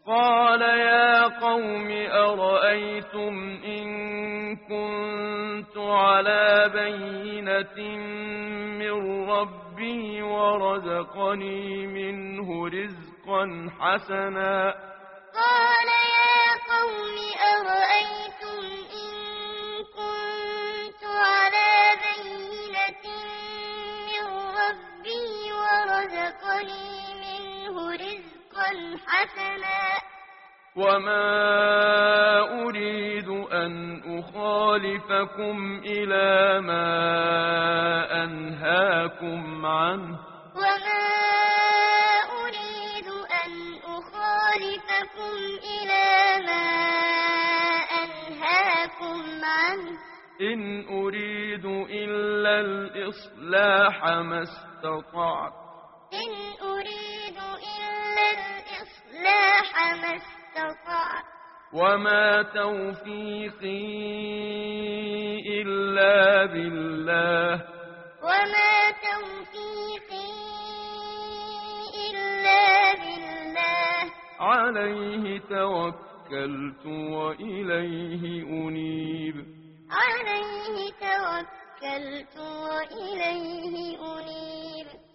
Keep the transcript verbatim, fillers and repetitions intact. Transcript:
قال يا قوم أرأيتم إن كنت على بينة من ربي ورزقني منه رزقا حسنا. قال يا قوم أرأيتم إن كنت على بينة من ربي ورزقني منه رزقا حسنا وما أريد أن أخالفكم إلى ما أنهاكم عنه وما أريد أن أخالفكم إلى ما أنهاكم عنه إن أريد إلا الإصلاح ما استطعت إن أريد إلا الإصلاح ما استطعت وما توفيقي إلا بالله وما توفيقي إلا بالله عليه توكلت وإليه أنيب عليه توكلت وإليه أنيب